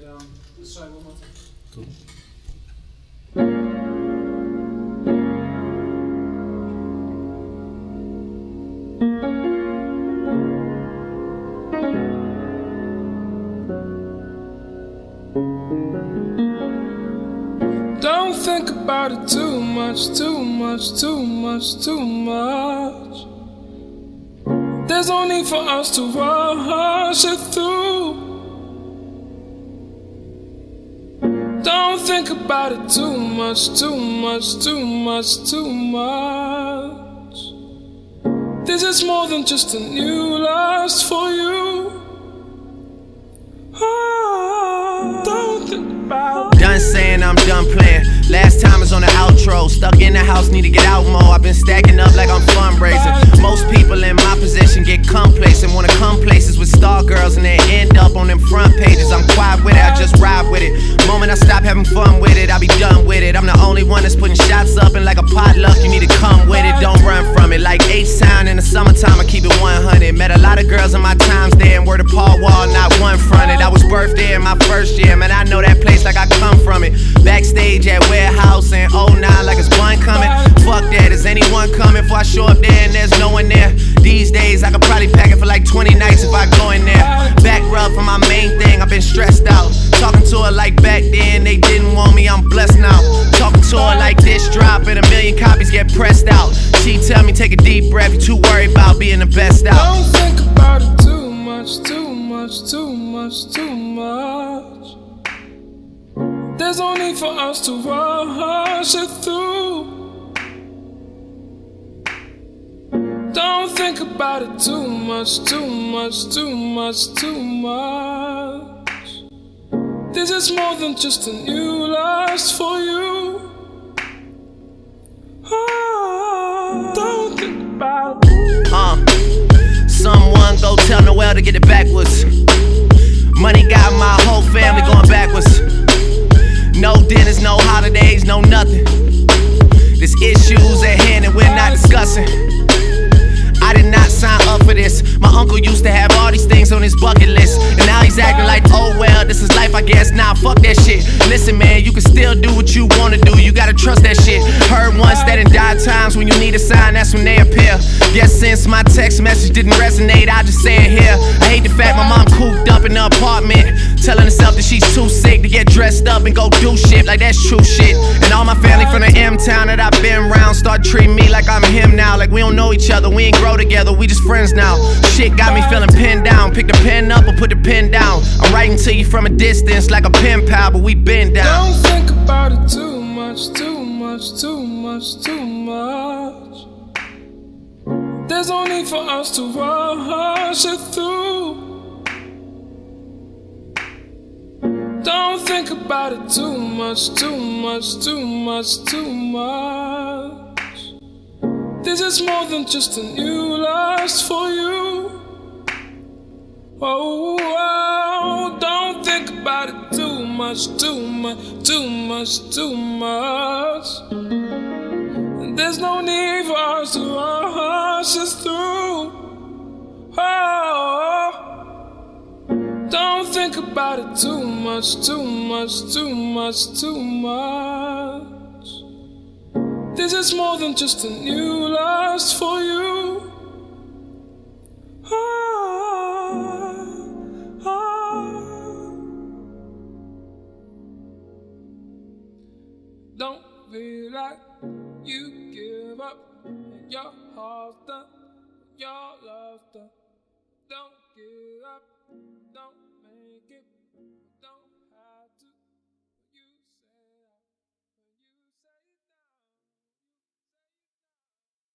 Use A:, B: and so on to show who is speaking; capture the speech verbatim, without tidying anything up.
A: Um, let's try one more time.
B: Cool.
C: Don't think about it too much, too much, too much, too much. There's no need for us to rush it through. Don't think about it too much, too much, too much, too much. This is more than just a new lust for you. Oh, don't think about it.
D: Done saying I'm done playing. Last time is on the outro. Stuck in the house, need to get out more. I've been stacking up like I'm fundraising. Most people in my position get complacent, wanna come places with star girls and then end up on them front pages. I'm quiet with it, I just ride with it. Moment I stop having fun with it, I'll be done with it. I'm the only one that's putting shots up, and like a potluck, you need to come with it. Don't run from it. Like H-Town in the summertime, I keep it one hundred. Met a lot of girls in my times there, and word of Paul Wall, not one fronted. I was birthed there in my first year, man, I know that place like I come from it. Backstage at Warehouse and oh nine like it's one coming. Fuck that, is anyone coming before I show up there and there's no one there? These days I could probably pack it for like twenty nights if I go in there. Back rub for my main thing, I've been stressed out. Talking to her like back then, they didn't want me, I'm blessed now. Talking to her like this drop and a million copies get pressed out. She tell me take a deep breath, you too worried about being the best out.
C: Don't think about it too much, too much, too much, too much. There's no need for us to rush it through. Don't think about it too much, too much, too much, too much. This is more than just a new lust for you. Oh, don't think about it.
D: Uh, someone go tell Noel to get it backwards. Money got my whole family going backwards. No dinners, no holidays, no nothing. There's issues at hand and we're not discussing. I did not sign up for this. My uncle used to have all these things on his bucket list, and now he's acting like, oh well, this is life I guess. Nah, fuck that shit. Listen man, you can still do what you wanna do, you gotta trust that shit. Heard once that in dire times when you need a sign, that's when they appear. Guess since my text message didn't resonate, I just say it here. I hate the fact my mom cooped up in the apartment, telling herself that she's too sick to get dressed up and go do shit like that's true shit. And all my family from the M-town that I've been around start treating me like I'm him now. Like we don't know each other, we ain't grow together, we just friends now. Shit got me feeling pinned down. Pick the pen up or put the pen down. I'm writing to you from a distance like a pen pal, but we been down.
C: Don't think about it too much, too much, too much, too much. There's no need for us to rush it through. Don't think about it too much, too much, too much, too much. This is more than just a new lust for you. Oh, oh, don't think about it too much, too much, too much, too much. And there's no need for us to rush this through. Oh, don't think about it too much, too much, too much, too much. This is more than just a new lust for you. Oh, oh. Don't feel like you give up and your heart's done, your love's done. Don't give up, don't make it